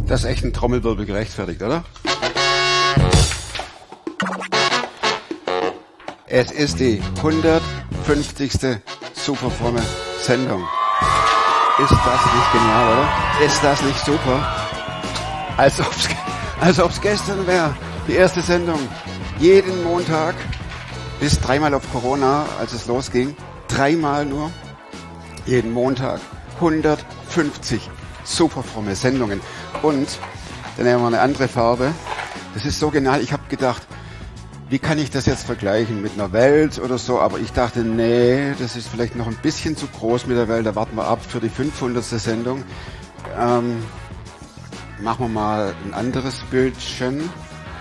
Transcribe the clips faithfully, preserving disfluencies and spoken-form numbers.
Das ist echt ein Trommelwirbel gerechtfertigt, oder? Es ist die hundertfünfzigste superfromme Sendung. Ist das nicht genial, oder? Ist das nicht super? Als ob's, als ob's gestern wäre. Die erste Sendung. Jeden Montag. Bis dreimal auf Corona, als es losging. Dreimal nur. Jeden Montag. hundertfünfzig superfromme Sendungen. Und dann nehmen wir eine andere Farbe. Das ist so genial. Ich habe gedacht, wie kann ich das jetzt vergleichen mit einer Welt oder so? Aber ich dachte, nee, das ist vielleicht noch ein bisschen zu groß mit der Welt. Da warten wir ab für die fünfhundertste Sendung. Ähm, machen wir mal ein anderes Bildchen.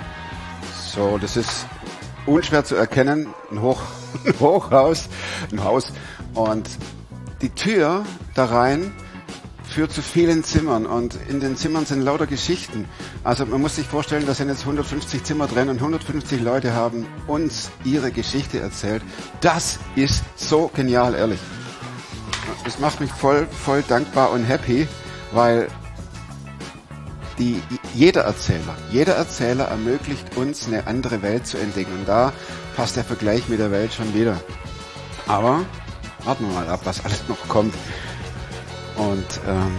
So, das ist unschwer zu erkennen. Ein, Hoch, ein Hochhaus, ein Haus. Und die Tür da rein führt zu vielen Zimmern und in den Zimmern sind lauter Geschichten. Also man muss sich vorstellen, da sind jetzt hundertfünfzig Zimmer drin und hundertfünfzig Leute haben uns ihre Geschichte erzählt. Das ist so genial, ehrlich. Das macht mich voll, voll dankbar und happy, weil die, jeder Erzähler, jeder Erzähler ermöglicht uns eine andere Welt zu entdecken. Und da passt der Vergleich mit der Welt schon wieder. Aber warten wir mal ab, was alles noch kommt. Und ähm,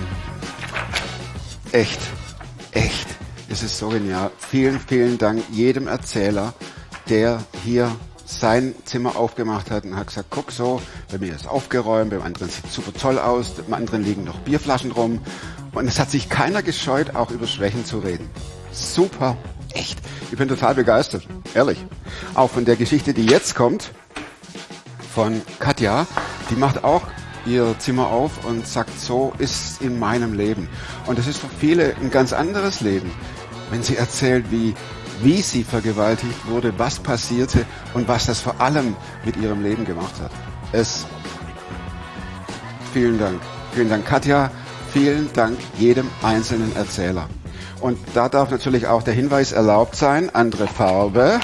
echt, echt, es ist so genial. Vielen, vielen Dank jedem Erzähler, der hier sein Zimmer aufgemacht hat und hat gesagt, guck so, bei mir ist aufgeräumt, beim anderen sieht super toll aus, beim anderen liegen noch Bierflaschen rum. Und es hat sich keiner gescheut, auch über Schwächen zu reden. Super, echt. Ich bin total begeistert, ehrlich. Auch von der Geschichte, die jetzt kommt, von Katja, die macht auch ihr Zimmer auf und sagt, so ist in meinem Leben. Und das ist für viele ein ganz anderes Leben, wenn sie erzählt, wie, wie sie vergewaltigt wurde, was passierte und was das vor allem mit ihrem Leben gemacht hat. Es, vielen Dank. Vielen Dank, Katja. Vielen Dank jedem einzelnen Erzähler. Und da darf natürlich auch der Hinweis erlaubt sein, andere Farbe.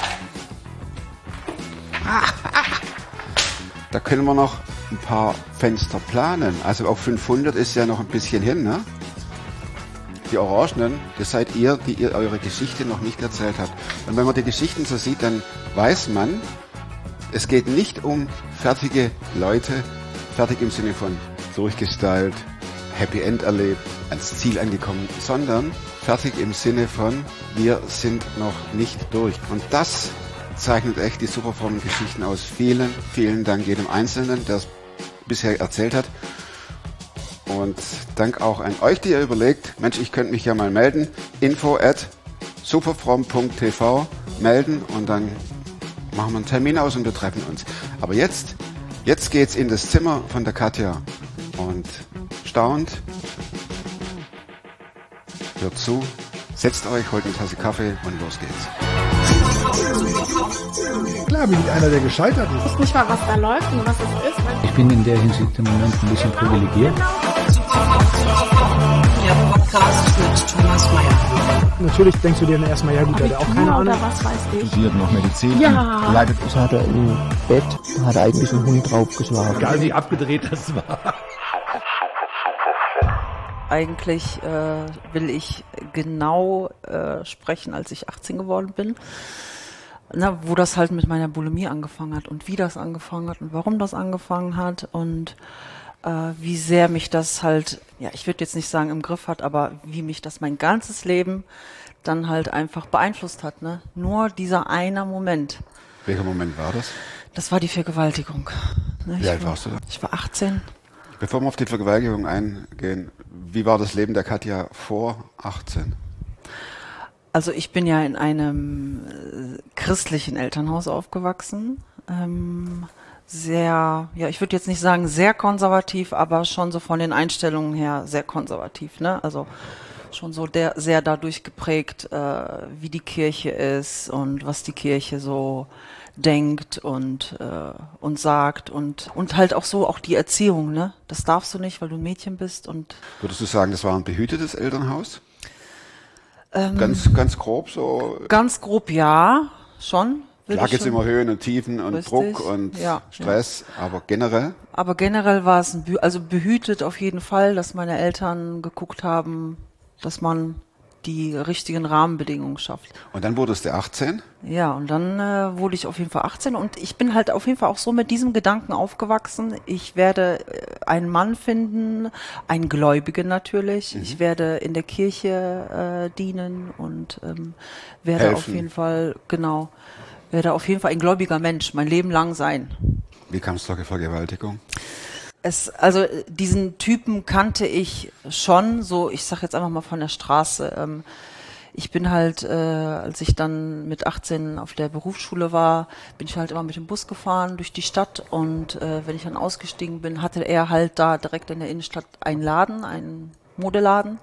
Da können wir noch ein paar Fenster planen. Also auf fünfhundert ist ja noch ein bisschen hin, ne? Die Orangenen, das seid ihr, die ihr eure Geschichte noch nicht erzählt habt. Und wenn man die Geschichten so sieht, dann weiß man, es geht nicht um fertige Leute, fertig im Sinne von durchgestylt, Happy End erlebt, ans Ziel angekommen, sondern fertig im Sinne von, wir sind noch nicht durch. Und das zeichnet echt die superfrommen Geschichten aus. Vielen, vielen Dank jedem Einzelnen, der es bisher erzählt hat. Und Dank auch an euch, die ihr überlegt, Mensch, ich könnte mich ja mal melden. info at superfromm punkt t v melden und dann machen wir einen Termin aus und wir treffen uns. Aber jetzt, jetzt geht's in das Zimmer von der Katja und staunt, hört zu, setzt euch, holt eine Tasse Kaffee und los geht's. Klar bin ich einer, der gescheitert ist. Ich weiß nicht mal, was da läuft und was es ist. Ich bin in der Hinsicht im Moment ein bisschen privilegiert. Der Podcast mit Thomas Mayer. Natürlich denkst du dir dann erstmal, ja gut, der hat auch keine Ahnung. Oder was weiß ich. Studiert noch Medizin. Ja. Leidet. Das hat er im Bett, hat er eigentlich einen Hund draufgeschlagen. Egal wie abgedreht das war. Eigentlich äh, will ich genau äh, sprechen, als ich achtzehn geworden bin. Na, wo das halt mit meiner Bulimie angefangen hat und wie das angefangen hat und warum das angefangen hat und äh, wie sehr mich das halt, ja, ich würde jetzt nicht sagen im Griff hat, aber wie mich das mein ganzes Leben dann halt einfach beeinflusst hat. Ne? Nur dieser eine Moment. Welcher Moment war das? Das war die Vergewaltigung. Ne? Wie alt warst du da? Ich war achtzehn. Bevor wir auf die Vergewaltigung eingehen, wie war das Leben der Katja vor achtzehn? Also ich bin ja in einem äh, christlichen Elternhaus aufgewachsen. Ähm, sehr, ja, ich würde jetzt nicht sagen sehr konservativ, aber schon so von den Einstellungen her sehr konservativ. Ne? Also schon so der, sehr dadurch geprägt, äh, wie die Kirche ist und was die Kirche so denkt und äh, und sagt und und halt auch so auch die Erziehung, ne? Das darfst du nicht, weil du ein Mädchen bist und Würdest du sagen, das war ein behütetes Elternhaus? ähm, Ganz ganz grob so. Ganz grob ja, schon. Klar gibt's immer Höhen und Tiefen und Richtig, Druck und ja, Stress, ja. Aber generell? Aber generell war es ein Beh- also behütet auf jeden Fall, dass meine Eltern geguckt haben, dass man die richtigen Rahmenbedingungen schafft. Und dann wurdest du achtzehn? Ja, und dann äh, wurde ich auf jeden Fall achtzehn und ich bin halt auf jeden Fall auch so mit diesem Gedanken aufgewachsen, ich werde äh, einen Mann finden, einen Gläubigen natürlich, mhm. ich werde in der Kirche äh, dienen und ähm, werde Helfen. auf jeden Fall, genau, werde auf jeden Fall ein gläubiger Mensch, mein Leben lang sein. Wie kam es zur Vergewaltigung? Es, also diesen Typen kannte ich schon, so ich sag jetzt einfach mal von der Straße. Ähm, ich bin halt, äh, als ich dann mit achtzehn auf der Berufsschule war, bin ich halt immer mit dem Bus gefahren durch die Stadt und äh, wenn ich dann ausgestiegen bin, hatte er halt da direkt in der Innenstadt einen Laden, einen Modeladen.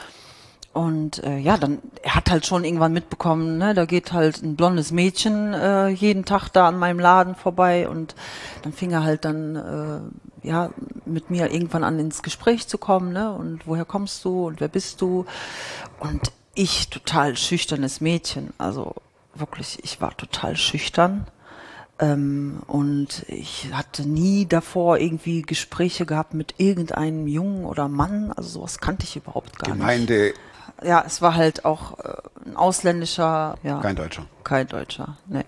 Und äh, ja, dann, er hat halt schon irgendwann mitbekommen, ne, da geht halt ein blondes Mädchen äh, jeden Tag da an meinem Laden vorbei und dann fing er halt dann, äh, ja, mit mir irgendwann an ins Gespräch zu kommen, ne, und woher kommst du und wer bist du? Und ich, total schüchternes Mädchen, also wirklich, ich war total schüchtern. Ähm, und ich hatte nie davor irgendwie Gespräche gehabt mit irgendeinem Jungen oder Mann, also sowas kannte ich überhaupt gar Gemeinde. nicht. Ja, es war halt auch äh, ein ausländischer, ja. Kein Deutscher. Kein Deutscher, ne.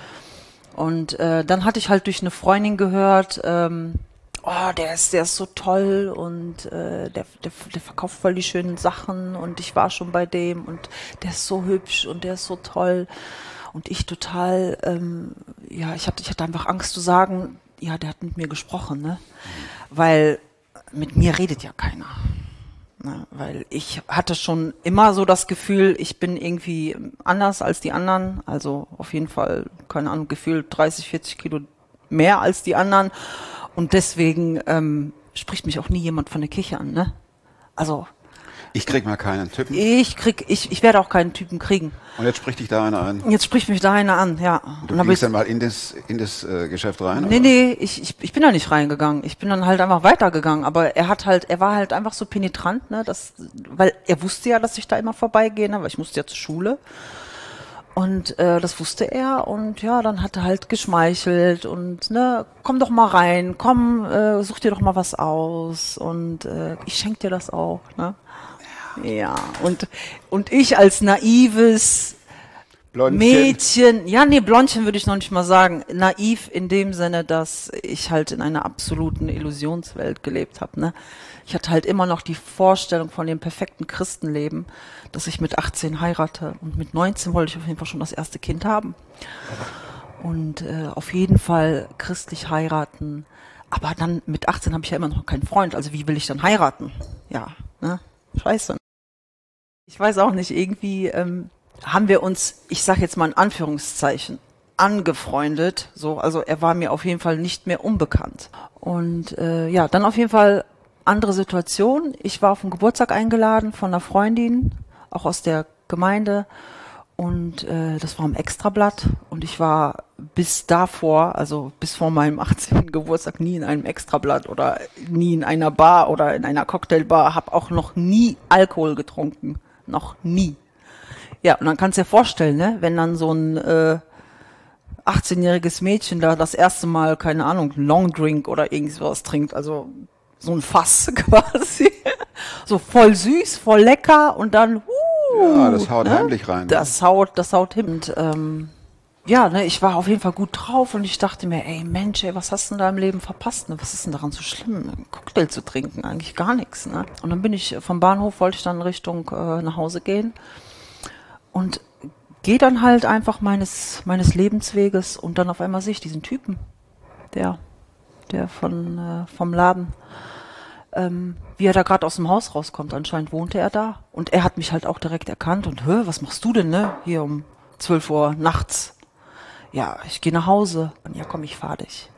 Und äh, dann hatte ich halt durch eine Freundin gehört, ähm, oh, der ist, der ist so toll und äh, der, der, der verkauft voll die schönen Sachen und ich war schon bei dem und der ist so hübsch und der ist so toll. Und ich total, ähm, ja, ich hatte, ich hatte einfach Angst zu sagen, ja, der hat mit mir gesprochen, ne? Weil mit mir redet ja keiner. Ne? Weil ich hatte schon immer so das Gefühl, ich bin irgendwie anders als die anderen. Also auf jeden Fall, keine Ahnung, gefühlt dreißig, vierzig Kilo mehr als die anderen. Und deswegen ähm, spricht mich auch nie jemand von der Kirche an, ne? Also ich krieg mal keinen Typen. Ich krieg, ich, ich werde auch keinen Typen kriegen. Und jetzt spricht dich da einer an. Jetzt spricht mich da einer an, ja. Du und gehst dann mal in das, in das äh, Geschäft rein? Nee, oder? nee, ich, ich, ich bin da nicht reingegangen. Ich bin dann halt einfach weitergegangen. Aber er hat halt, er war halt einfach so penetrant, ne, dass, weil er wusste ja, dass ich da immer vorbeigehe, ne, weil ich musste ja zur Schule. Und äh, das wusste er und ja, dann hat er halt geschmeichelt und ne, komm doch mal rein, komm, äh, such dir doch mal was aus und äh, ich schenk dir das auch, ne? Ja, und, und ich als naives Blondchen. Mädchen, ja, nee, Blondchen würde ich noch nicht mal sagen, naiv in dem Sinne, dass ich halt in einer absoluten Illusionswelt gelebt habe, ne? Ich hatte halt immer noch die Vorstellung von dem perfekten Christenleben, dass ich mit achtzehn heirate und mit neunzehn wollte ich auf jeden Fall schon das erste Kind haben. Und äh, auf jeden Fall christlich heiraten, aber dann mit achtzehn habe ich ja immer noch keinen Freund, also wie will ich dann heiraten? Ja, ne? Scheiße. Ich weiß auch nicht, irgendwie ähm, haben wir uns, ich sage jetzt mal in Anführungszeichen, angefreundet. So, also er war mir auf jeden Fall nicht mehr unbekannt. Und äh, ja, dann auf jeden Fall andere Situation. Ich war auf den Geburtstag eingeladen von einer Freundin, auch aus der Gemeinde. Und äh, das war im Extrablatt. Und ich war bis davor, also bis vor meinem achtzehnten Geburtstag, nie in einem Extrablatt oder nie in einer Bar oder in einer Cocktailbar. Habe auch noch nie Alkohol getrunken. Noch nie. Ja, und dann kannst du dir vorstellen, ne, wenn dann so ein äh, achtzehnjähriges Mädchen da das erste Mal, keine Ahnung, Long Drink oder irgendwas trinkt, also so ein Fass quasi. So voll süß, voll lecker und dann, uh, ja, das haut ne? heimlich rein. Das haut, das haut hin. Und, ähm, ja, ne, ich war auf jeden Fall gut drauf und ich dachte mir, ey Mensch, ey, was hast du denn da im Leben verpasst? Ne? Was ist denn daran so schlimm, einen Cocktail zu trinken? Eigentlich gar nichts. Ne? Und dann bin ich vom Bahnhof, wollte ich dann Richtung äh, nach Hause gehen und gehe dann halt einfach meines meines Lebensweges und dann auf einmal sehe ich diesen Typen, der der von äh, vom Laden, ähm, wie er da gerade aus dem Haus rauskommt. Anscheinend wohnte er da und er hat mich halt auch direkt erkannt und, hä, was machst du denn, ne? Hier um zwölf Uhr nachts. Ja, ich gehe nach Hause. Und ja, komm, ich fahr dich.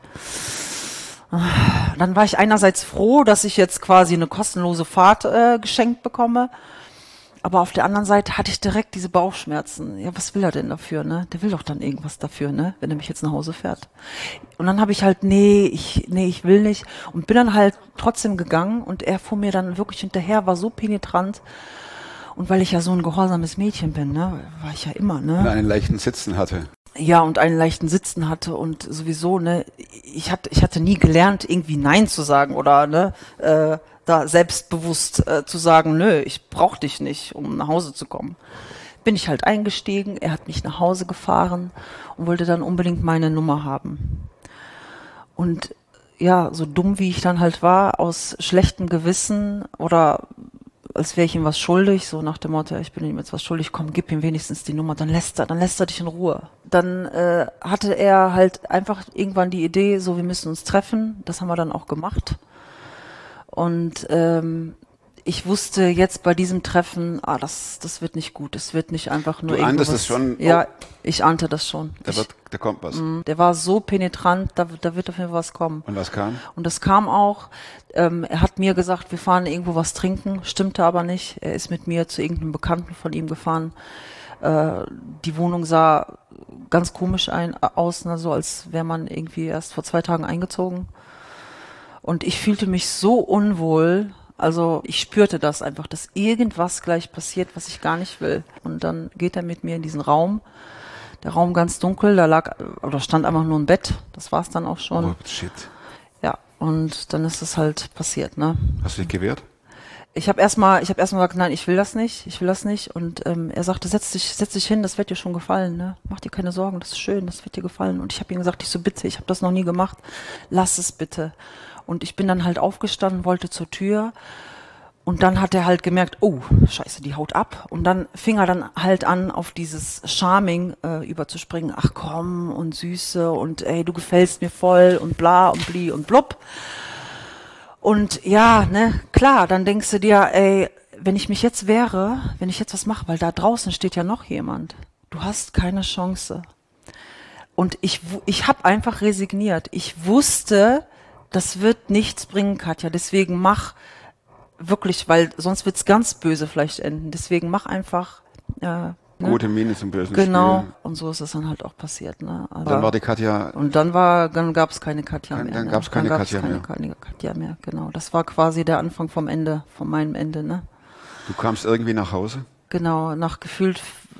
Dann war ich einerseits froh, dass ich jetzt quasi eine kostenlose Fahrt äh, geschenkt bekomme. Aber auf der anderen Seite hatte ich direkt diese Bauchschmerzen. Ja, was will er denn dafür, ne? Der will doch dann irgendwas dafür, ne? Wenn er mich jetzt nach Hause fährt. Und dann habe ich halt, nee, ich, nee, ich will nicht. Und bin dann halt trotzdem gegangen und er fuhr mir dann wirklich hinterher, war so penetrant. Und weil ich ja so ein gehorsames Mädchen bin, ne? War ich ja immer, ne? Und einen leichten Sitzen hatte. Ja, und einen leichten Sitzen hatte und sowieso, ne, ich hatte, ich hatte nie gelernt, irgendwie Nein zu sagen oder, ne, äh, da selbstbewusst äh, zu sagen, nö, ich brauch dich nicht, um nach Hause zu kommen. Bin ich halt eingestiegen, er hat mich nach Hause gefahren und wollte dann unbedingt meine Nummer haben. Und ja, so dumm wie ich dann halt war, aus schlechtem Gewissen oder als wäre ich ihm was schuldig, so nach dem Motto, ich bin ihm jetzt was schuldig, komm, gib ihm wenigstens die Nummer, dann lässt er, dann lässt er dich in Ruhe. Dann äh, hatte er halt einfach irgendwann die Idee, so wir müssen uns treffen, das haben wir dann auch gemacht. Und ähm, ich wusste jetzt bei diesem Treffen, ah, das, das wird nicht gut. Es wird nicht einfach nur Du ahntest irgendwas. es schon? Ja, ich ahnte das schon. Da, Ich, wird, da kommt was. mh, der war so penetrant, da, da wird auf jeden Fall was kommen. Und was kam? Und das kam auch. Ähm, er hat mir gesagt, wir fahren irgendwo was trinken. Stimmte aber nicht. Er ist mit mir zu irgendeinem Bekannten von ihm gefahren. Äh, die Wohnung sah ganz komisch ein, aus, ne, so als wäre man irgendwie erst vor zwei Tagen eingezogen. Und ich fühlte mich so unwohl. Also ich spürte das einfach, dass irgendwas gleich passiert, was ich gar nicht will. Und dann geht er mit mir in diesen Raum. Der Raum ganz dunkel, da lag, oder stand einfach nur ein Bett. Das war's dann auch schon. Oh, shit. Ja, und dann ist es halt passiert, ne? Hast du dich gewehrt? Ich habe erstmal, ich habe erstmal gesagt, nein, ich will das nicht, ich will das nicht. Und ähm, er sagte, setz dich, setz dich hin, das wird dir schon gefallen, ne? Mach dir keine Sorgen, das ist schön, das wird dir gefallen. Und ich habe ihm gesagt, ich so bitte, ich habe das noch nie gemacht, lass es bitte. Und ich bin dann halt aufgestanden, wollte zur Tür. Und dann hat er halt gemerkt, oh, scheiße, die haut ab. Und dann fing er dann halt an, auf dieses Charming äh, überzuspringen. Ach komm, und Süße und ey, du gefällst mir voll und bla und bli und blub. Und ja, ne, klar, dann denkst du dir, ey, wenn ich mich jetzt wehre, wenn ich jetzt was mache, weil da draußen steht ja noch jemand. Du hast keine Chance. Und ich, ich habe einfach resigniert. Ich wusste, das wird nichts bringen, Katja. Deswegen mach wirklich, weil sonst wird's ganz böse vielleicht enden. Deswegen mach einfach äh, ne? Gute Miene zum bösen Genau. Spiel. Und so ist es dann halt auch passiert. Ne? Aber Dann war die Katja, und dann war, dann gab's keine Katja Dann- mehr. dann ne? gab's keine dann gab's Katja keine, mehr. keine Katja mehr. Genau. Das war quasi der Anfang vom Ende, von meinem Ende. Ne? du kamst irgendwie nach Hause. Genau. Nach gefühlt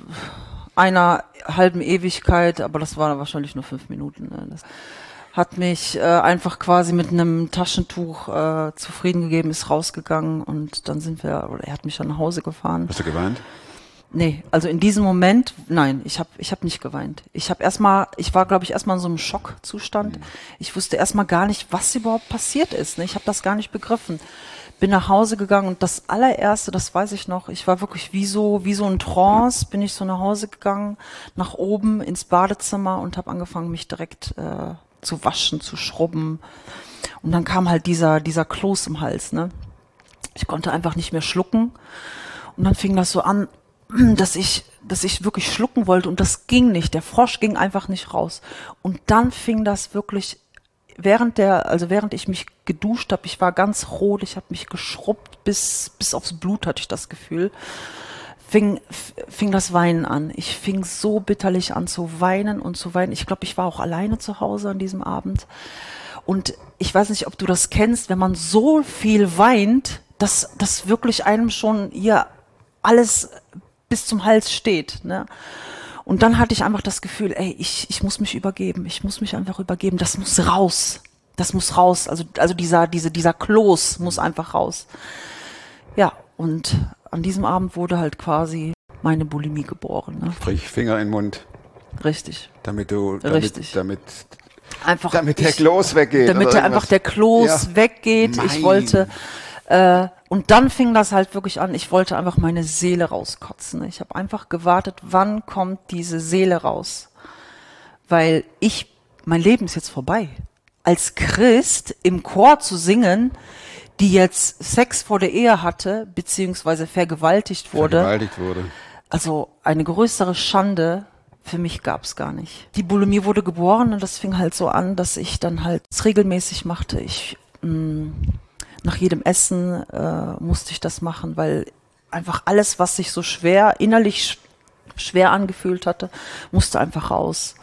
einer halben Ewigkeit, aber das war wahrscheinlich nur fünf Minuten. Ne? Das hat mich äh, einfach quasi mit einem Taschentuch äh, zufrieden gegeben, ist rausgegangen und dann sind wir, oder er hat mich dann nach Hause gefahren. Hast du geweint? Nee, also in diesem Moment, nein, ich habe ich hab nicht geweint. Ich habe erstmal, ich war glaube ich erstmal in so einem Schockzustand. Ich wusste erstmal gar nicht, was überhaupt passiert ist. Ne? Ich habe das gar nicht begriffen. Bin nach Hause gegangen und das allererste, das weiß ich noch, ich war wirklich wie so wie so ein Trance, bin ich so nach Hause gegangen, nach oben ins Badezimmer und habe angefangen, mich direkt äh, zu waschen, zu schrubben. Und dann kam halt dieser dieser Kloß im Hals. Ne? Ich konnte einfach nicht mehr schlucken. Und dann fing das so an, dass ich, dass ich wirklich schlucken wollte und das ging nicht. Der Frosch ging einfach nicht raus. Und dann fing das wirklich, während der, also während ich mich geduscht habe, ich war ganz rot, ich habe mich geschrubbt bis, bis aufs Blut, hatte ich das Gefühl, fing, fing das Weinen an. Ich fing so bitterlich an zu weinen und zu weinen. Ich glaube, ich war auch alleine zu Hause an diesem Abend. Und ich weiß nicht, ob du das kennst, wenn man so viel weint, dass das wirklich einem schon hier alles bis zum Hals steht, ne? Und dann hatte ich einfach das Gefühl, ey, ich, ich muss mich übergeben, ich muss mich einfach übergeben, das muss raus, das muss raus, also, also dieser, diese, dieser Kloß muss einfach raus. Ja, und an diesem Abend wurde halt quasi meine Bulimie geboren, ne? Sprich, Finger in den Mund, Richtig, damit du, damit, Richtig. damit, einfach. damit der ich, Kloß weggeht. Damit oder der irgendwas. einfach der Kloß Ja. weggeht. Mein. Ich wollte, äh, und dann fing das halt wirklich an, ich wollte einfach meine Seele rauskotzen. Ich habe einfach gewartet, wann kommt diese Seele raus? Weil ich, mein Leben ist jetzt vorbei. Als Christ im Chor zu singen, die jetzt Sex vor der Ehe hatte, beziehungsweise vergewaltigt wurde, Vergewaltigt wurde. also eine größere Schande für mich gab's gar nicht. Die Bulimie wurde geboren und das fing halt so an, dass ich dann halt es regelmäßig machte. Ich mh, nach jedem Essen äh, musste ich das machen, weil einfach alles, was sich so schwer, innerlich sch schwer angefühlt hatte, musste einfach raus.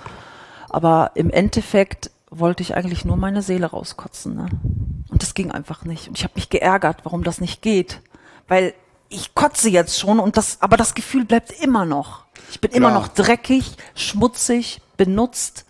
Aber im Endeffekt wollte ich eigentlich nur meine Seele rauskotzen, ne? Und das ging einfach nicht. Und ich habe mich geärgert, warum das nicht geht. Weil ich kotze jetzt schon und das, aber das Gefühl bleibt immer noch. Ich bin immer Klar. noch dreckig, schmutzig, benutzt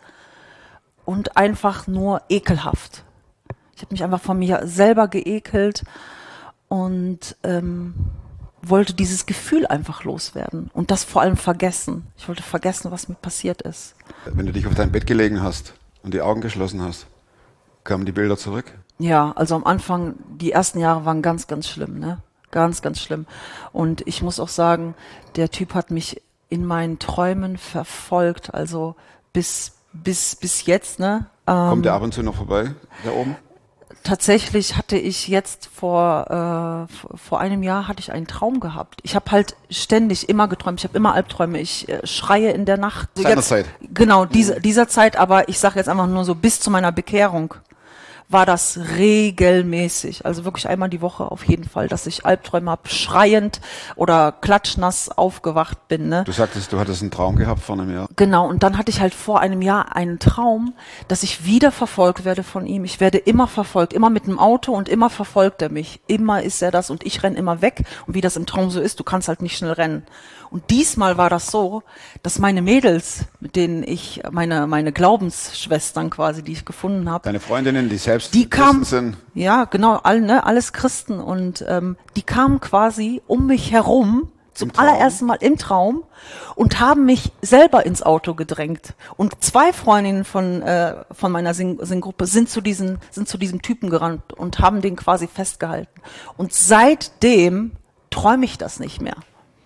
und einfach nur ekelhaft. Ich habe mich einfach von mir selber geekelt und ähm, wollte dieses Gefühl einfach loswerden und das vor allem vergessen. Ich wollte vergessen, was mir passiert ist. Wenn du dich auf dein Bett gelegen hast und die Augen geschlossen hast, kamen die Bilder zurück? Ja, also am Anfang, die ersten Jahre waren ganz, ganz schlimm, ne? Ganz, ganz schlimm. Und ich muss auch sagen, der Typ hat mich in meinen Träumen verfolgt, also bis, bis, bis jetzt, ne? Ähm, Kommt der ab und zu noch vorbei, da oben? Tatsächlich hatte ich jetzt vor äh, vor einem Jahr hatte ich einen Traum gehabt. Ich habe halt ständig immer geträumt. Ich habe immer Albträume. Ich äh, schreie in der Nacht. Seiner Jetzt, Zeit. Genau, diese, dieser Zeit. Aber ich sage jetzt einfach nur so, bis zu meiner Bekehrung war das regelmäßig. Also wirklich einmal die Woche auf jeden Fall, dass ich Albträume habe, schreiend oder klatschnass aufgewacht bin. Ne? Du sagtest, du hattest einen Traum gehabt vor einem Jahr. Genau, und dann hatte ich halt vor einem Jahr einen Traum, dass ich wieder verfolgt werde von ihm. Ich werde immer verfolgt, immer mit dem Auto und immer verfolgt er mich. Immer ist er das und ich renne immer weg. Und wie das im Traum so ist, du kannst halt nicht schnell rennen. Und diesmal war das so, dass meine Mädels, mit denen ich, meine meine Glaubensschwestern quasi, die ich gefunden habe, Deine Freundinnen, die selbst die kamen, Christen sind. ja genau, all, ne, alles Christen und ähm, die kamen quasi um mich herum zum Im Traum? allerersten Mal im Traum und haben mich selber ins Auto gedrängt. Und zwei Freundinnen von äh, von meiner Sing- Singgruppe sind zu diesen sind zu diesem Typen gerannt und haben den quasi festgehalten. Und seitdem träume ich das nicht mehr.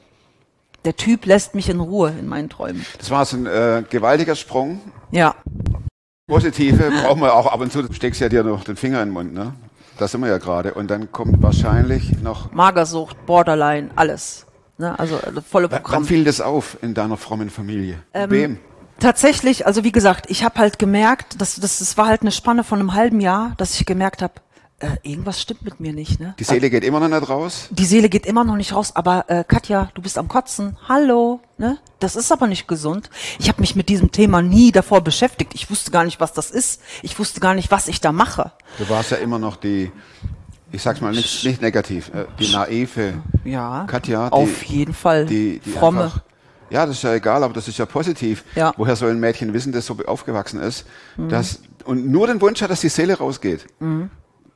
Der Typ lässt mich in Ruhe in meinen Träumen. Das war so ein äh, gewaltiger Sprung. Ja. Positive brauchen wir auch ab und zu. Du steckst ja dir noch den Finger in den Mund, ne? Da sind wir ja gerade. Und dann kommt wahrscheinlich noch... Magersucht, Borderline, alles. Ne? Also äh, volle Wann Programm. fiel das auf in deiner frommen Familie? Ähm, Wem? Tatsächlich, also wie gesagt, ich habe halt gemerkt, dass das, das war halt eine Spanne von einem halben Jahr, dass ich gemerkt habe, äh, irgendwas stimmt mit mir nicht. Ne? Die Seele geht immer noch nicht raus? Die Seele geht immer noch nicht raus, aber äh, Katja, du bist am Kotzen. Hallo, ne? Das ist aber nicht gesund. Ich habe mich mit diesem Thema nie davor beschäftigt. Ich wusste gar nicht, was das ist. Ich wusste gar nicht, was ich da mache. Du warst ja immer noch die, ich sag's mal nicht, nicht negativ, äh, die naive Ja, Katja. Die, auf jeden Fall. Die, die Fromme. einfach, ja, das ist ja egal, aber das ist ja positiv. Ja. Woher soll ein Mädchen wissen, das so aufgewachsen ist, dass, und nur den Wunsch hat, dass die Seele rausgeht? Mhm.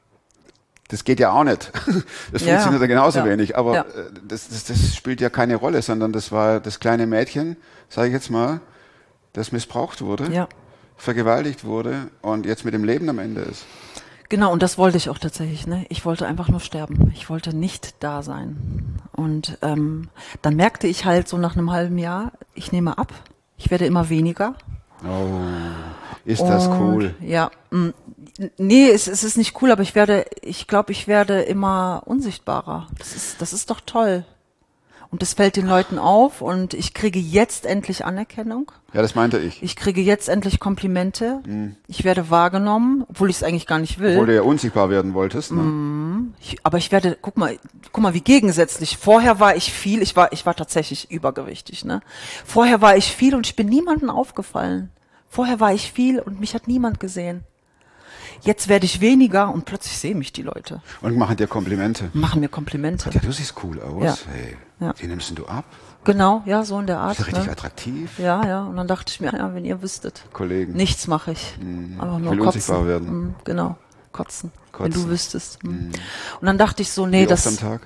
Das geht ja auch nicht. Das Ja, funktioniert ja genauso ja. wenig. Aber Ja. äh, das, das, das spielt ja keine Rolle, sondern das war das kleine Mädchen, sage ich jetzt mal, das missbraucht wurde, Ja. vergewaltigt wurde und jetzt mit dem Leben am Ende ist. Genau, und das wollte ich auch tatsächlich. Ne? Ich wollte einfach nur sterben. Ich wollte nicht da sein. Und ähm, dann merkte ich halt so nach einem halben Jahr, ich nehme ab, ich werde immer weniger. Oh, ist das Und, cool. Ja, mh, nee, es, es ist nicht cool, aber ich werde, ich glaube, ich werde immer unsichtbarer. Das ist, das ist doch toll. Und das fällt den Leuten auf und ich kriege jetzt endlich Anerkennung. Ja, das meinte ich. Ich kriege jetzt endlich Komplimente. Ich werde wahrgenommen, obwohl ich es eigentlich gar nicht will. Obwohl du ja unsichtbar werden wolltest. Ne? Ich, aber ich werde, guck mal, guck mal, wie gegensätzlich. Vorher war ich viel, ich war, ich war tatsächlich übergewichtig, ne? Vorher war ich viel und ich bin niemandem aufgefallen. Vorher war ich viel und mich hat niemand gesehen. Jetzt werde ich weniger und plötzlich sehen mich die Leute. Und machen dir Komplimente. Machen mir Komplimente. Ja, du siehst cool aus. Ja. Hey, Ja. wie nimmst denn du ab? Genau, ja, so in der Bist Art. du richtig Ne? attraktiv? Ja, ja. Und dann dachte ich mir, ja, wenn ihr wüsstet. Kollegen. Nichts mache ich. Einfach Ich nur will kotzen. unsichtbar werden. Mhm, genau, kotzen. Wenn Kotzen. du wüsstest. Mhm. Und dann dachte ich so, nee, Wie oft am das. Tag?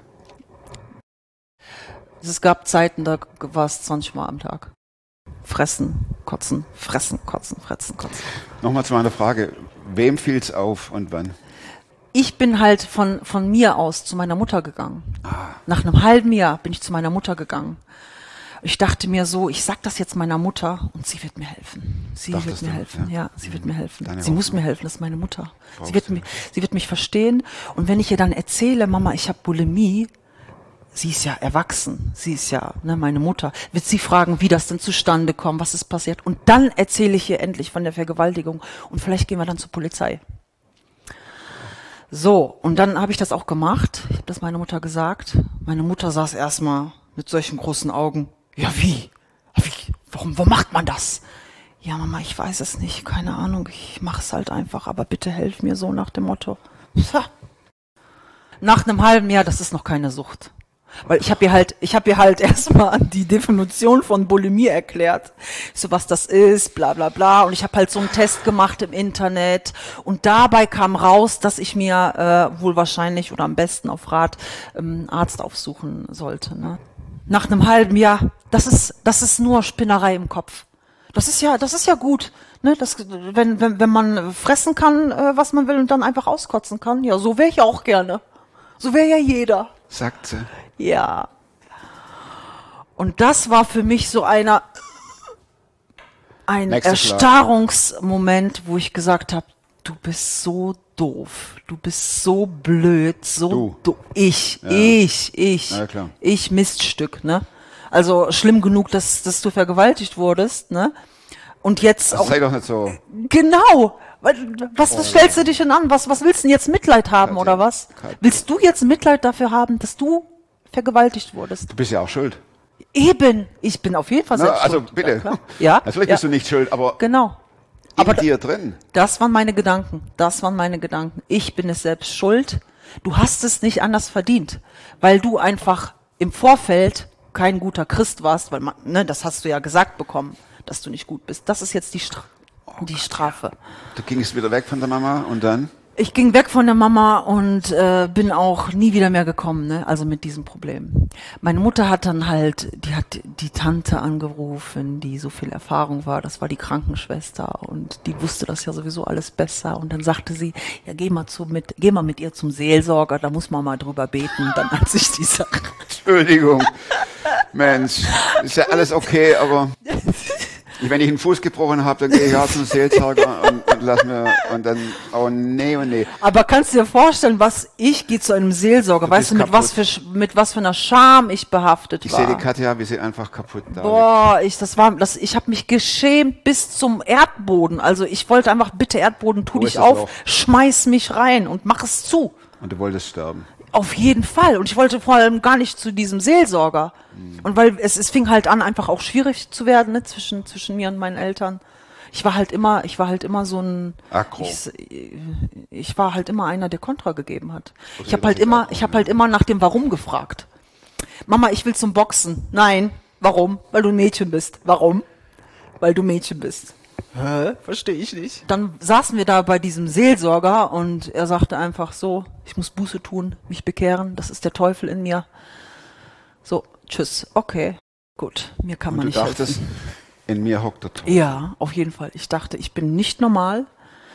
Es gab Zeiten, da war es zwanzig Mal am Tag. Fressen, kotzen, fressen, kotzen, fressen, kotzen. Nochmal zu meiner Frage. Wem fiel's auf und wann? Ich bin halt von, von mir aus zu meiner Mutter gegangen. Ah. Nach einem halben Jahr bin ich zu meiner Mutter gegangen. Ich dachte mir so, ich sag das jetzt meiner Mutter und sie wird mir helfen. Sie Dachtest wird mir du, helfen. ja? Ja, sie wird mir helfen. Deine sie muss Hoffnung. mir helfen, das ist meine Mutter. Brauchst Sie wird, du. mich, sie wird mich verstehen. Und wenn ich ihr dann erzähle, Mama, ich habe Bulimie, sie ist ja erwachsen, sie ist ja ne, meine Mutter, wird sie fragen, wie das denn zustande kommt, was ist passiert. Und dann erzähle ich ihr endlich von der Vergewaltigung und vielleicht gehen wir dann zur Polizei. So, und dann habe ich das auch gemacht. Ich habe das meiner Mutter gesagt. Meine Mutter saß erstmal mit solchen großen Augen. Ja, wie? wie? Warum, warum macht man das? Ja, Mama, ich weiß es nicht, keine Ahnung, ich mache es halt einfach, aber bitte helf mir so nach dem Motto. Pah. Nach einem halben Jahr, das ist noch keine Sucht. Weil ich habe ihr halt, ich habe ihr halt erstmal die Definition von Bulimie erklärt, so was das ist, bla bla bla. Und ich habe halt so einen Test gemacht im Internet und dabei kam raus, dass ich mir äh, wohl wahrscheinlich oder am besten auf Rat ähm, Arzt aufsuchen sollte. Ne? Nach einem halben Jahr, das ist, das ist nur Spinnerei im Kopf. Das ist ja, das ist ja gut. Ne, das, wenn, wenn, wenn man fressen kann, äh, was man will und dann einfach auskotzen kann, ja, so wäre ich auch gerne. So wäre ja jeder. Sagt sie. Ja. Und das war für mich so einer, ein Nächster Schlag. Erstarrungsmoment, wo ich gesagt habe, du bist so doof, du bist so blöd, so Du. doof. Ich, Ja. ich, ich, Ja, klar. ich Miststück, ne? Also schlimm genug, dass, dass du vergewaltigt wurdest, ne? Und jetzt Das auch, sei doch nicht so. genau. Was, was stellst du dich denn an? Was, was willst du denn jetzt Mitleid haben, Kathi, oder was? Kathi. Willst du jetzt Mitleid dafür haben, dass du vergewaltigt wurdest? Du bist ja auch schuld. Eben. Ich bin auf jeden Fall Na, selbst also schuld. bitte. Ja, klar. Ja, Natürlich ja. bist du nicht schuld, aber Genau. in Aber dir drin. das waren meine Gedanken. Das waren meine Gedanken. Ich bin es selbst schuld. Du hast es nicht anders verdient, weil du einfach im Vorfeld kein guter Christ warst, weil man, ne, das hast du ja gesagt bekommen, dass du nicht gut bist. Das ist jetzt die, Stra die Strafe. Du gingst wieder weg von der Mama und dann? Ich ging weg von der Mama und äh, bin auch nie wieder mehr gekommen, ne? Also mit diesem Problem. Meine Mutter hat dann halt, die hat die Tante angerufen, die so viel Erfahrung war, das war die Krankenschwester und die wusste das ja sowieso alles besser und dann sagte sie, ja geh mal zu mit, geh mal mit ihr zum Seelsorger, da muss man mal drüber beten. Dann hat sich die Sache. Entschuldigung. Mensch, ist ja alles okay, aber wenn ich einen Fuß gebrochen habe, dann gehe ich auch zum Seelsorger und, und lass mir und dann, oh nee, oh nee. Aber kannst du dir vorstellen, was ich gehe zu einem Seelsorger, Du weißt du, bist mit was für mit was für einer Scham ich behaftet Ich war. sehe die Katja, wie sie einfach kaputt da liegt. Boah, ich, das war, das, ich habe mich geschämt bis zum Erdboden. Also ich wollte einfach, bitte Erdboden, tu Wo dich ist das auf, Loch? schmeiß mich rein und mach es zu. Und du wolltest sterben. Auf jeden Fall. Und ich wollte vor allem gar nicht zu diesem Seelsorger. Mhm. Und weil es, es fing halt an, einfach auch schwierig zu werden, ne, zwischen, zwischen mir und meinen Eltern. Ich war halt immer, ich war halt immer so ein, Aggro. ich, ich war halt immer einer, der Kontra gegeben hat. Okay, Ich habe das halt ist immer, aggro, ich habe ne? halt immer nach dem Warum gefragt. Mama, ich will zum Boxen. Nein. Warum? Weil du ein Mädchen bist. Warum? Weil du Mädchen bist. Hä? Verstehe ich nicht. Dann saßen wir da bei diesem Seelsorger und er sagte einfach so, ich muss Buße tun, mich bekehren, das ist der Teufel in mir. So, tschüss, okay, gut, mir kann Und man du nicht dachtest, helfen. in mir hockt der Teufel. Ja, auf jeden Fall. Ich dachte, ich bin nicht normal.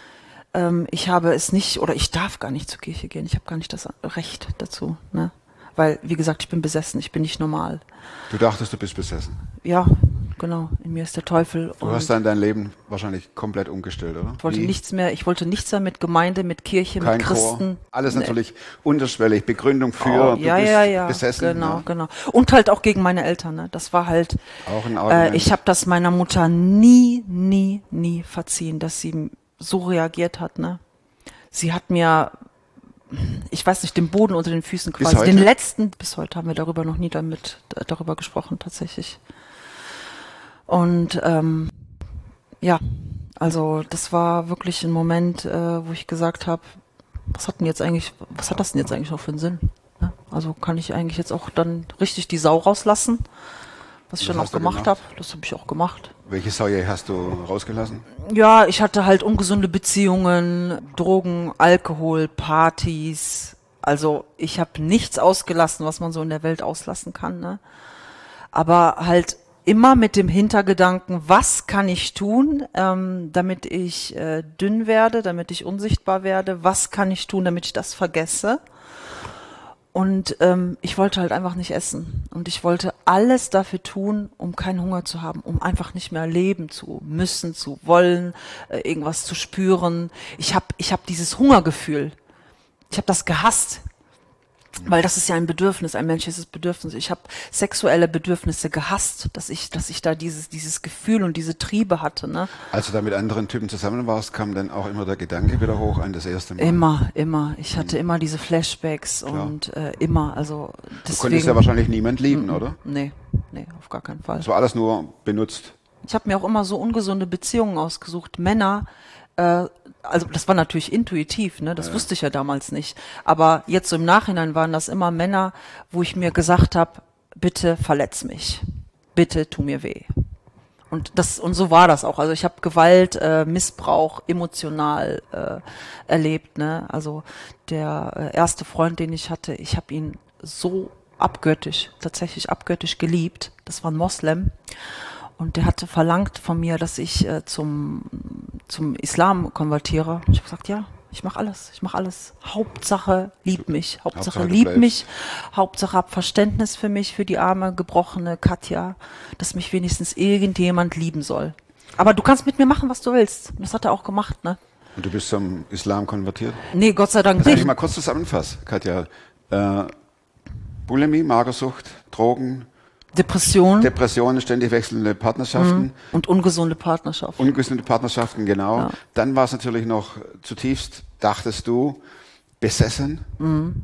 Ähm, ich habe es nicht, oder ich darf gar nicht zur Kirche gehen. Ich habe gar nicht das Recht dazu, ne? Weil, wie gesagt, ich bin besessen, ich bin nicht normal. Du dachtest, du bist besessen. Ja, genau, in mir ist der Teufel. Du und hast dann dein Leben wahrscheinlich komplett umgestellt, oder? ich wollte Wie? nichts mehr, ich wollte nichts mehr mit Gemeinde, mit Kirche, Kein mit Christen. Chor. Alles Nee. natürlich unterschwellig. Begründung für, Oh, du ja, bist ja, ja, besessen. genau, ja. genau. Und halt auch gegen meine Eltern, ne? Das war halt, Auch ein äh, Argument. ich habe das meiner Mutter nie, nie, nie verziehen, dass sie so reagiert hat, ne? Sie hat mir, ich weiß nicht, den Boden unter den Füßen Bis quasi, heute? den letzten, bis heute haben wir darüber noch nie damit, darüber gesprochen, tatsächlich. Und, ähm, ja, also das war wirklich ein Moment, äh, wo ich gesagt habe, was hat denn jetzt eigentlich, was hat das denn jetzt eigentlich noch für einen Sinn? Ne? Also kann ich eigentlich jetzt auch dann richtig die Sau rauslassen, was ich Das dann auch hast du gemacht gemacht? habe. Das habe ich auch gemacht. Welche Säue hast du rausgelassen? Ja, ich hatte halt ungesunde Beziehungen, Drogen, Alkohol, Partys. Also ich habe nichts ausgelassen, was man so in der Welt auslassen kann. Ne? Aber halt immer mit dem Hintergedanken, was kann ich tun, ähm, damit ich äh, dünn werde, damit ich unsichtbar werde? Was kann ich tun, damit ich das vergesse? Und ähm, ich wollte halt einfach nicht essen. Und ich wollte alles dafür tun, um keinen Hunger zu haben, um einfach nicht mehr leben zu müssen, zu wollen, äh, irgendwas zu spüren. Ich habe ich hab dieses Hungergefühl. Ich habe das gehasst. Weil das ist ja ein Bedürfnis, ein menschliches Bedürfnis. Ich habe sexuelle Bedürfnisse gehasst, dass ich, dass ich da dieses, dieses Gefühl und diese Triebe hatte. Ne? Als du da mit anderen Typen zusammen warst, kam dann auch immer der Gedanke wieder hoch an das erste Mal. Immer, immer. Ich hatte immer diese Flashbacks und äh, immer. Also deswegen. Du konntest ja wahrscheinlich niemand lieben, oder? Nee, nee, auf gar keinen Fall. Das war alles nur benutzt. Ich habe mir auch immer so ungesunde Beziehungen ausgesucht. Männer, äh, also das war natürlich intuitiv, ne? Das ja. wusste ich ja damals nicht. Aber jetzt so im Nachhinein waren das immer Männer, wo ich mir gesagt habe, bitte verletz mich, bitte tu mir weh. Und das und so war das auch. Also ich habe Gewalt, äh, Missbrauch emotional äh, erlebt. Ne? Also der äh, erste Freund, den ich hatte, ich habe ihn so abgöttisch, tatsächlich abgöttisch geliebt. Das war ein Moslem. Und der hatte verlangt von mir, dass ich äh, zum zum Islam konvertiere. Und ich habe gesagt, ja, ich mache alles, ich mache alles. Hauptsache lieb mich, Hauptsache, Hauptsache lieb mich, Hauptsache hab Verständnis für mich, für die arme, gebrochene Katja, dass mich wenigstens irgendjemand lieben soll. Aber du kannst mit mir machen, was du willst. Und das hat er auch gemacht, ne? Und du bist zum Islam konvertiert? Nee, Gott sei Dank nicht. Wenn ich nicht. mal kurz zusammenfasse, Katja. Äh, Bulimie, Magersucht, Drogen, Depression. Depressionen, ständig wechselnde Partnerschaften. Mhm. Und ungesunde Partnerschaften. Ungesunde Partnerschaften, genau. Ja. Dann war es natürlich noch zutiefst, dachtest du, besessen. Mhm.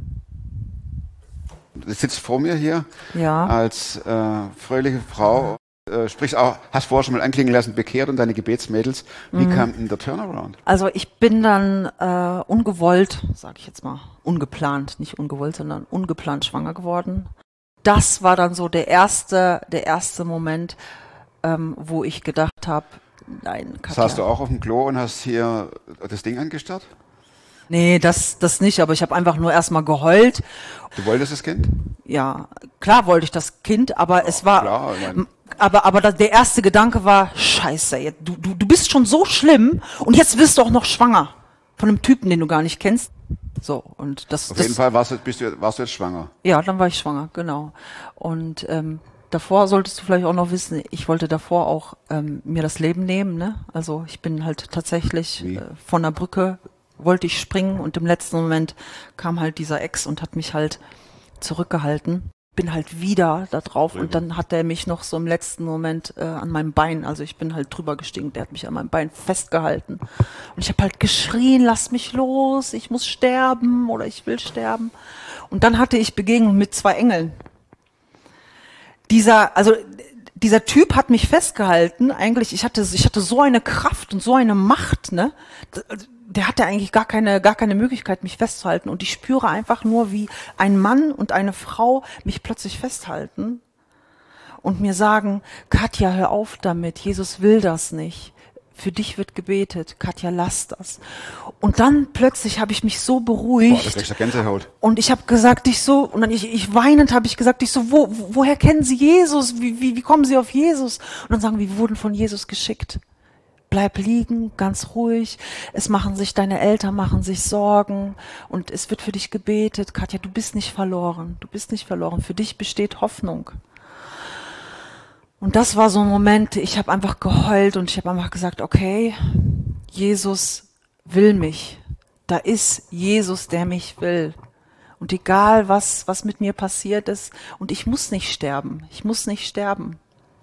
Du sitzt vor mir hier ja. als äh, fröhliche Frau, äh, sprichst auch, hast vorher schon mal anklingen lassen, bekehrt und deine Gebetsmädels. Wie mhm. kam denn der Turnaround? Also ich bin dann äh, ungewollt, sage ich jetzt mal, ungeplant, nicht ungewollt, sondern ungeplant schwanger geworden. Das war dann so der erste, der erste Moment, ähm, wo ich gedacht habe, nein, Katja. Saßt du auch auf dem Klo und hast hier das Ding angestarrt? Nee, das, das nicht, aber ich habe einfach nur erstmal geheult. Du wolltest das Kind? Ja, klar wollte ich das Kind, aber oh, es war, klar, ich mein, aber, aber der erste Gedanke war, scheiße, du, du, du bist schon so schlimm und jetzt wirst du auch noch schwanger von einem Typen, den du gar nicht kennst. So, und das, Auf das, jeden Fall warst du, bist du, warst du jetzt schwanger. Ja, dann war ich schwanger, genau. Und ähm, davor solltest du vielleicht auch noch wissen, ich wollte davor auch ähm, mir das Leben nehmen. Ne? Also ich bin halt tatsächlich äh, von der Brücke, wollte ich springen und im letzten Moment kam halt dieser Ex und hat mich halt zurückgehalten. Bin halt wieder da drauf und dann hat er mich noch so im letzten Moment äh, an meinem Bein, also ich bin halt drüber gestiegen, der hat mich an meinem Bein festgehalten und ich habe halt geschrien, lass mich los, ich muss sterben oder ich will sterben. Und dann hatte ich Begegnung mit zwei Engeln. Dieser, also dieser Typ hat mich festgehalten, eigentlich, ich hatte, ich hatte so eine Kraft und so eine Macht, ne? Der hatte eigentlich gar keine, gar keine Möglichkeit, mich festzuhalten. Und ich spüre einfach nur, wie ein Mann und eine Frau mich plötzlich festhalten und mir sagen, Katja, hör auf damit, Jesus will das nicht. Für dich wird gebetet, Katja, lass das. Und dann plötzlich habe ich mich so beruhigt. Boah, das ist Gänsehaut. Und ich habe gesagt, ich so, und dann ich, ich weinend habe ich gesagt, ich so, wo, woher kennen Sie Jesus? Wie, wie, wie kommen Sie auf Jesus? Und dann sagen wir, wir wurden von Jesus geschickt. Bleib liegen, ganz ruhig. Es machen sich, deine Eltern machen sich Sorgen und es wird für dich gebetet. Katja, du bist nicht verloren. Du bist nicht verloren. Für dich besteht Hoffnung. Und das war so ein Moment, ich habe einfach geheult und ich habe einfach gesagt, okay, Jesus will mich. Da ist Jesus, der mich will. Und egal, was, was mit mir passiert ist, und ich muss nicht sterben. Ich muss nicht sterben.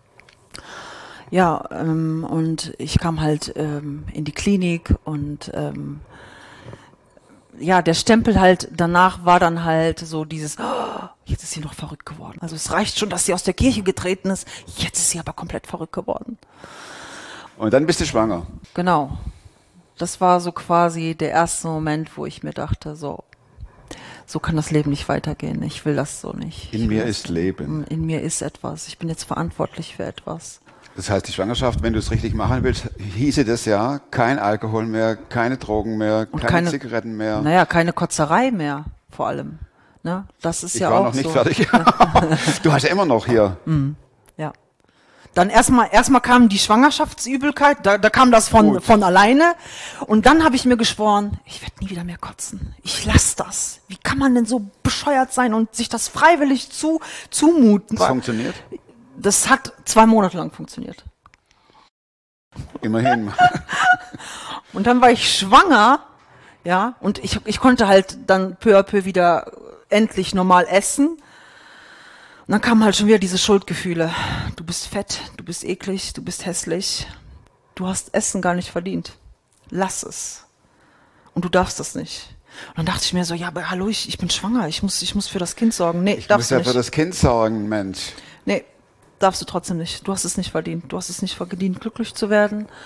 Ja, ähm, und ich kam halt ähm, in die Klinik und ähm, ja, der Stempel halt danach war dann halt so dieses, oh, jetzt ist sie noch verrückt geworden. Also es reicht schon, dass sie aus der Kirche getreten ist, jetzt ist sie aber komplett verrückt geworden. Und dann bist du schwanger. Genau. Das war so quasi der erste Moment, wo ich mir dachte, so, so kann das Leben nicht weitergehen. Ich will das so nicht. In mir ist Leben. In mir ist etwas. Ich bin jetzt verantwortlich für etwas. Das heißt, die Schwangerschaft, wenn du es richtig machen willst, hieße das ja, kein Alkohol mehr, keine Drogen mehr, keine, keine Zigaretten mehr. Naja, keine Kotzerei mehr, vor allem. Ne? Das ist ich ja war auch noch nicht so. fertig. Du hast ja immer noch hier. Mm, ja. Dann erstmal erstmal kam die Schwangerschaftsübelkeit, da, da kam das von, von alleine. Und dann habe ich mir geschworen, ich werde nie wieder mehr kotzen. Ich lasse das. Wie kann man denn so bescheuert sein und sich das freiwillig zu, zumuten? Das funktioniert? Das hat zwei Monate lang funktioniert. Immerhin. Und dann war ich schwanger, ja, und ich, ich konnte halt dann peu à peu wieder endlich normal essen. Und dann kamen halt schon wieder diese Schuldgefühle. Du bist fett, du bist eklig, du bist hässlich. Du hast Essen gar nicht verdient. Lass es. Und du darfst das nicht. Und dann dachte ich mir so, ja, aber hallo, ich, ich bin schwanger, ich muss, ich muss für das Kind sorgen. Nee, ich darfst muss ja nicht. für das Kind sorgen, Mensch. Nee, darfst du trotzdem nicht. Du hast es nicht verdient. Du hast es nicht verdient, glücklich zu werden.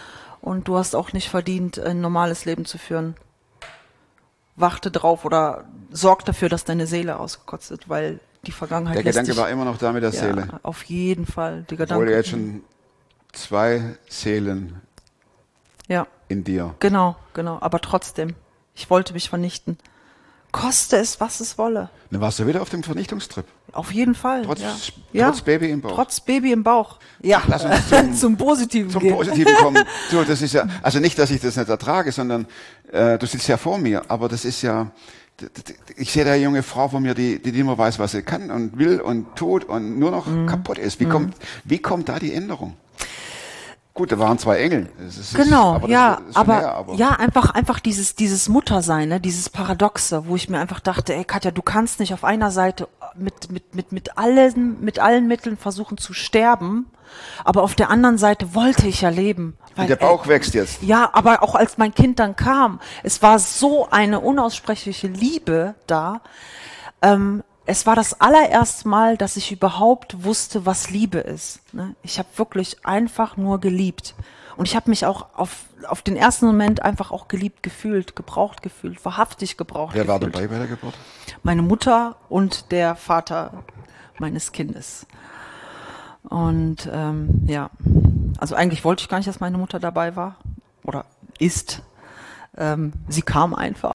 und du hast auch nicht verdient, ein normales Leben zu führen. Warte drauf oder sorg dafür, dass deine Seele ausgekotzt wird, weil die Vergangenheit Der lässt Gedanke dich, war immer noch da mit der ja, Seele. auf jeden Fall. Die Obwohl Gedanke. jetzt schon zwei Seelen Ja, in dir. genau, genau. Aber trotzdem, ich wollte mich vernichten. Koste es, was es wolle. Dann warst du wieder auf dem Vernichtungstrip. Auf jeden Fall. Trotz, ja. trotz ja. Baby im Bauch. Trotz Baby im Bauch. Ja, Lass uns zum, zum Positiven zum gehen. Positiven kommen. Du, das ist ja, also nicht, dass ich das nicht ertrage, sondern äh, du sitzt ja vor mir, aber das ist ja, d- d- ich sehe da eine junge Frau vor mir, die, die nicht mehr weiß, was sie kann und will und tut und nur noch Mhm. kaputt ist. Wie, Mhm. kommt, wie kommt da die Änderung? Gut, da waren zwei Engel. Das ist, Genau, aber ja, das ist schon aber, mehr, aber ja, einfach, einfach dieses, dieses Muttersein, ne, dieses Paradoxe, wo ich mir einfach dachte, ey, Katja, du kannst nicht auf einer Seite mit, mit, mit, mit allen, mit allen Mitteln versuchen zu sterben, aber auf der anderen Seite wollte ich ja leben. Und der Bauch wächst jetzt. Ja, aber auch als mein Kind dann kam, es war so eine unaussprechliche Liebe da. Ähm, es war das allererste Mal, dass ich überhaupt wusste, was Liebe ist. Ne? Ich habe wirklich einfach nur geliebt. Und ich habe mich auch auf, auf den ersten Moment einfach auch geliebt gefühlt, gebraucht gefühlt, wahrhaftig gebraucht Wer war gefühlt. dabei bei der Geburt? Meine Mutter und der Vater meines Kindes. Und ähm, ja, also eigentlich wollte ich gar nicht, dass meine Mutter dabei war oder ist. Ähm, sie kam einfach.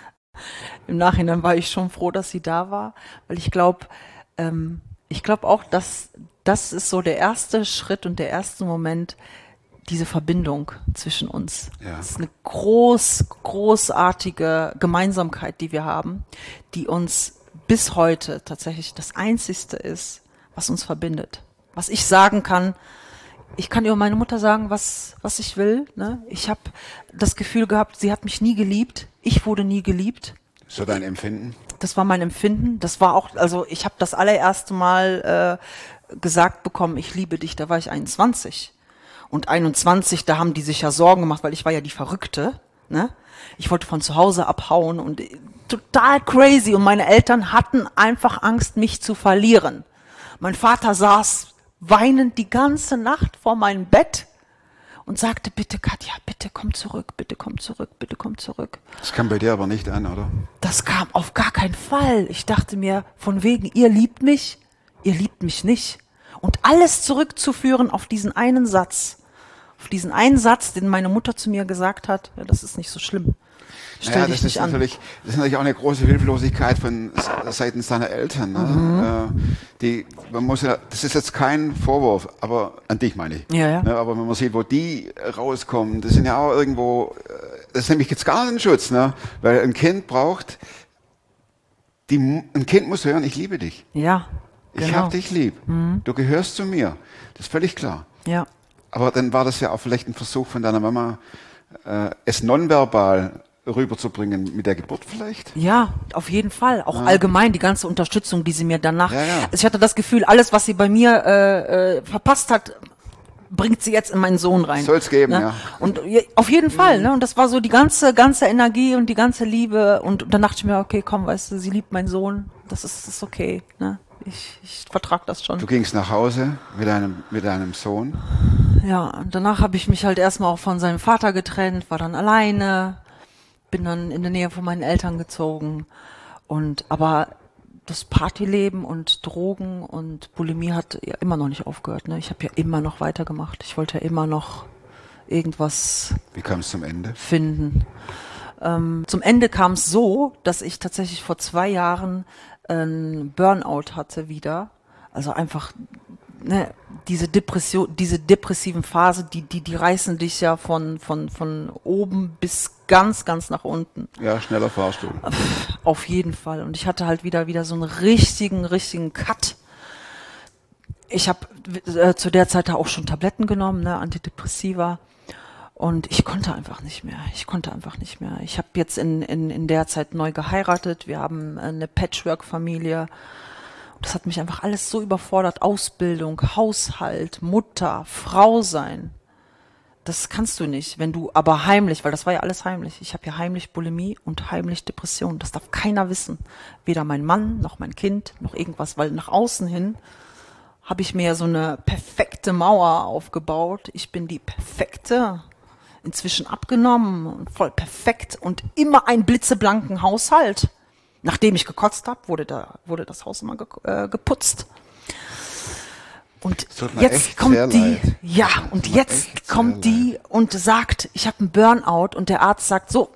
Im Nachhinein war ich schon froh, dass sie da war, weil ich glaube, ähm, ich glaube auch, dass das ist so der erste Schritt und der erste Moment, diese Verbindung zwischen uns. Ja. Das ist eine groß, großartige Gemeinsamkeit, die wir haben, die uns bis heute tatsächlich das Einzigste ist, was uns verbindet. Was ich sagen kann, ich kann über meine Mutter sagen, was, was ich will. Ne? Ich habe das Gefühl gehabt, sie hat mich nie geliebt. Ich wurde nie geliebt. So dein Empfinden? Das war mein Empfinden. Das war auch, also ich habe das allererste Mal äh, gesagt bekommen, ich liebe dich, da war ich einundzwanzig. Und einundzwanzig, da haben die sich ja Sorgen gemacht, weil ich war ja die Verrückte. Ne? Ich wollte von zu Hause abhauen und äh, total crazy. Und meine Eltern hatten einfach Angst, mich zu verlieren. Mein Vater saß weinend die ganze Nacht vor meinem Bett und sagte, bitte Katja, bitte komm zurück, bitte komm zurück, bitte komm zurück. Das kam bei dir aber nicht an, oder? Das kam auf gar keinen Fall. Ich dachte mir, von wegen, ihr liebt mich, ihr liebt mich nicht. Und alles zurückzuführen auf diesen einen Satz, auf diesen einen Satz, den meine Mutter zu mir gesagt hat, ja, das ist nicht so schlimm. Stell Naja, dich das nicht ist an. natürlich, das ist natürlich auch eine große Hilflosigkeit von seitens deiner Eltern. Ne? Mhm. Äh, die, man muss ja, das ist jetzt kein Vorwurf, aber an dich meine ich. Ja, ja. Ne? Aber wenn man sieht, wo die rauskommen, das sind ja auch irgendwo, das ist nämlich jetzt gar nicht ein Schutz, ne? Weil ein Kind braucht, die, ein Kind muss hören, ich liebe dich. Ja, Ich genau. hab dich lieb. Mhm. Du gehörst zu mir. Das ist völlig klar. Ja. Aber dann war das ja auch vielleicht ein Versuch von deiner Mama, äh, es nonverbal rüberzubringen mit der Geburt vielleicht? Ja, auf jeden Fall. Auch Ja. allgemein die ganze Unterstützung, die sie mir danach. Ja, ja. Also ich hatte das Gefühl, alles, was sie bei mir äh, äh, verpasst hat, bringt sie jetzt in meinen Sohn rein. Soll's geben, ne? ja. Und je- auf jeden Fall, ne? Und das war so die ganze, ganze Energie und die ganze Liebe. Und dann dachte ich mir, okay, komm, weißt du, sie liebt meinen Sohn. Das ist, das ist okay, ne? Ich, ich vertrag das schon. Du gingst nach Hause mit deinem, mit deinem Sohn. Ja, und danach habe ich mich halt erstmal auch von seinem Vater getrennt, war dann alleine, bin dann in der Nähe von meinen Eltern gezogen. Und aber das Partyleben und Drogen und Bulimie hat ja immer noch nicht aufgehört. Ne? Ich habe ja immer noch weitergemacht. Ich wollte ja immer noch irgendwas Wie kam es zum Ende? finden. Ähm, zum Ende kam es so, dass ich tatsächlich vor zwei Jahren ein Burnout hatte wieder. Also einfach ne, diese Depression, diese depressiven Phase, die die die reißen dich ja von von von oben bis ganz ganz nach unten. Ja, schneller Fahrstuhl. Auf jeden Fall. Und ich hatte halt wieder wieder so einen richtigen richtigen Cut. Ich habe äh, zu der Zeit auch schon Tabletten genommen, ne, Antidepressiva. Und ich konnte einfach nicht mehr. Ich konnte einfach nicht mehr. Ich habe jetzt in, in, in der Zeit neu geheiratet. Wir haben eine Patchwork-Familie. Das hat mich einfach alles so überfordert. Ausbildung, Haushalt, Mutter, Frau sein. Das kannst du nicht, wenn du aber heimlich, weil das war ja alles heimlich. Ich habe ja heimlich Bulimie und heimlich Depression. Das darf keiner wissen. Weder mein Mann, noch mein Kind, noch irgendwas. Weil nach außen hin habe ich mir so eine perfekte Mauer aufgebaut. Ich bin die perfekte. inzwischen abgenommen und voll perfekt und immer einen blitzeblanken Haushalt. Nachdem ich gekotzt habe, wurde, da, wurde das Haus immer ge, äh, geputzt. Und jetzt kommt die, leid. ja, und jetzt kommt die leid. und sagt, ich habe einen Burnout und der Arzt sagt so,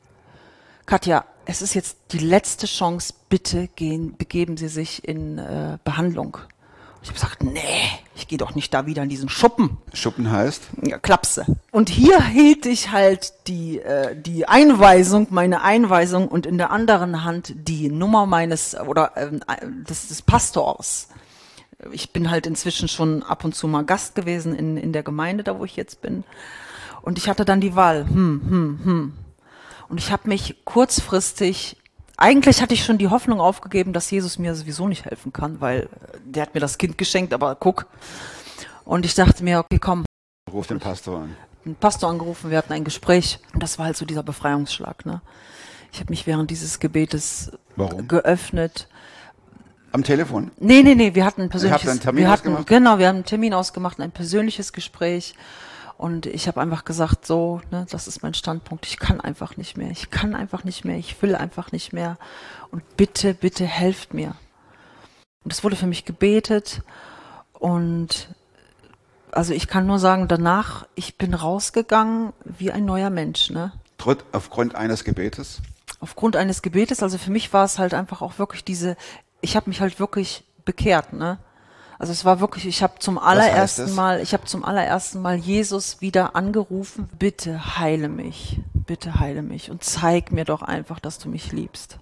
Katja, es ist jetzt die letzte Chance, bitte gehen, begeben Sie sich in äh, Behandlung. Und ich habe gesagt, nee, ich gehe doch nicht da wieder in diesen Schuppen. Schuppen heißt? Ja, Klapse. Und hier hielt ich halt die, äh, die Einweisung, meine Einweisung und in der anderen Hand die Nummer meines, oder äh, des, des Pastors. Ich bin halt inzwischen schon ab und zu mal Gast gewesen in, in der Gemeinde, da wo ich jetzt bin. Und ich hatte dann die Wahl. Hm, hm, hm. Und ich habe mich kurzfristig, eigentlich hatte ich schon die Hoffnung aufgegeben, dass Jesus mir sowieso nicht helfen kann, weil der hat mir das Kind geschenkt, aber guck. Und ich dachte mir, okay, komm. Ruf den Pastor an. Den Pastor angerufen, wir hatten ein Gespräch. Und das war halt so dieser Befreiungsschlag. Ne? Ich habe mich während dieses Gebetes Warum? geöffnet. Am Telefon? Nee, nee, nee, wir hatten ein persönliches, ihr habt einen Termin wir hatten, ausgemacht? Genau, wir haben einen Termin ausgemacht, ein persönliches Gespräch. Und ich habe einfach gesagt, so, ne, das ist mein Standpunkt. Ich kann einfach nicht mehr. Ich kann einfach nicht mehr. Ich will einfach nicht mehr. Und bitte, bitte helft mir. Und es wurde für mich gebetet. Und also ich kann nur sagen, danach, ich bin rausgegangen wie ein neuer Mensch, ne? Trotz, aufgrund eines Gebetes? Aufgrund eines Gebetes. Also für mich war es halt einfach auch wirklich diese, ich habe mich halt wirklich bekehrt, ne? Also es war wirklich, ich habe zum allerersten Mal, ich habe zum allerersten Mal Jesus wieder angerufen, bitte heile mich, bitte heile mich und zeig mir doch einfach, dass du mich liebst.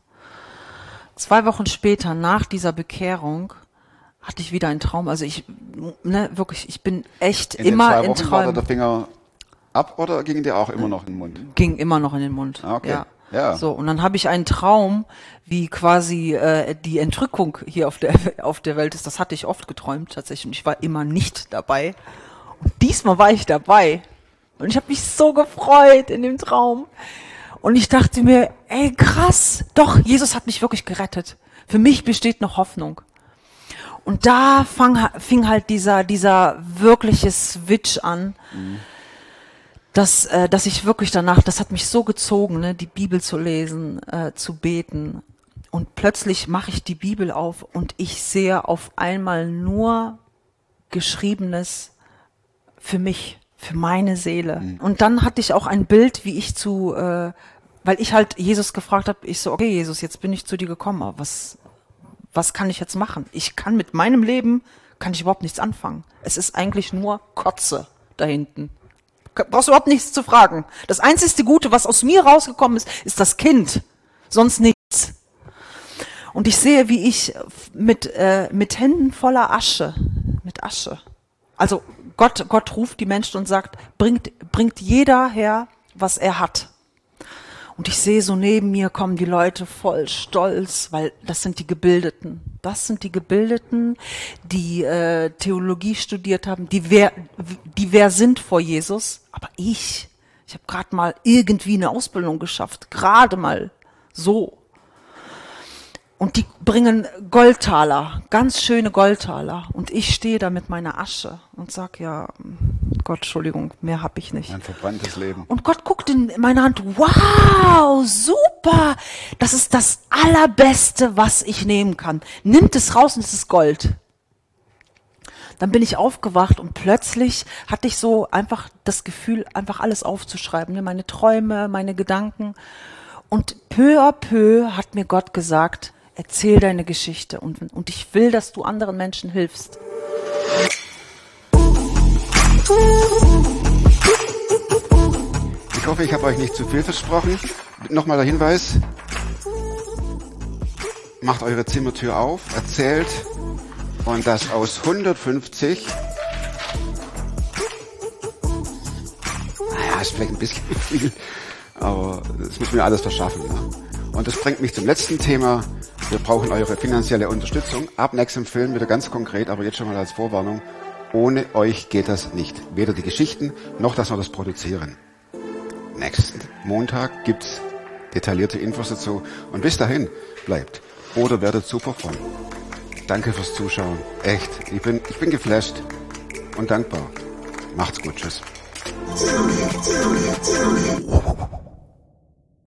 Zwei Wochen später, nach dieser Bekehrung, hatte ich wieder einen Traum. Also ich, ne, wirklich, ich bin echt in immer den zwei Wochen in Träumen. War da der Finger ab oder ging der auch immer noch in den Mund? Ging immer noch in den Mund. Okay. Ja. Ja. So, und dann habe ich einen Traum, wie quasi äh, die Entrückung hier auf der auf der Welt ist. Das hatte ich oft geträumt tatsächlich und ich war immer nicht dabei. Und diesmal war ich dabei. Und ich habe mich so gefreut in dem Traum. Und ich dachte mir, ey krass, doch, Jesus hat mich wirklich gerettet. Für mich besteht noch Hoffnung. Und da fang, fing halt dieser dieser wirkliche Switch an. Mhm. Dass, äh, dass ich wirklich danach, das hat mich so gezogen, ne, die Bibel zu lesen, äh, zu beten. Und plötzlich mache ich die Bibel auf und ich sehe auf einmal nur Geschriebenes für mich, für meine Seele. Mhm. Und dann hatte ich auch ein Bild, wie ich zu, äh, weil ich halt Jesus gefragt habe, ich so, okay Jesus, jetzt bin ich zu dir gekommen, aber was, was kann ich jetzt machen? Ich kann mit meinem Leben, kann ich überhaupt nichts anfangen. Es ist eigentlich nur Kotze da hinten. Brauchst du überhaupt nichts zu fragen. Das einzigste Gute, was aus mir rausgekommen ist, ist das Kind. Sonst nichts. Und ich sehe, wie ich mit, äh, mit Händen voller Asche, mit Asche. Also Gott, Gott ruft die Menschen und sagt, bringt, bringt jeder her, was er hat. Und ich sehe so neben mir kommen die Leute voll stolz, weil das sind die Gebildeten. Das sind die Gebildeten, die äh, Theologie studiert haben, die wer, die wer sind vor Jesus. Aber ich, ich habe gerade mal irgendwie eine Ausbildung geschafft, gerade mal so. Und die bringen Goldtaler, ganz schöne Goldtaler. Und ich stehe da mit meiner Asche und sag, ja, Gott, Entschuldigung, mehr hab ich nicht. Ein verbranntes Leben. Und Gott guckt in meine Hand, wow, super, das ist das Allerbeste, was ich nehmen kann. Nimmt es raus und es ist Gold. Dann bin ich aufgewacht und plötzlich hatte ich so einfach das Gefühl, einfach alles aufzuschreiben, meine Träume, meine Gedanken. Und peu à peu hat mir Gott gesagt, erzähl deine Geschichte und, und ich will, dass du anderen Menschen hilfst. Ich hoffe, ich habe euch nicht zu viel versprochen. Nochmal der Hinweis. Macht eure Zimmertür auf, erzählt und das aus hundertfünfzig, naja, ist vielleicht ein bisschen viel, aber das müssen wir alles verschaffen. Ne? Und das bringt mich zum letzten Thema. Wir brauchen eure finanzielle Unterstützung. Ab nächstem Film wieder ganz konkret, aber jetzt schon mal als Vorwarnung. Ohne euch geht das nicht. Weder die Geschichten, noch dass wir das produzieren. Nächsten Montag gibt's detaillierte Infos dazu. Und bis dahin bleibt oder werdet super fromm. Danke fürs Zuschauen. Echt. Ich bin, ich bin geflasht und dankbar. Macht's gut. Tschüss. Wow.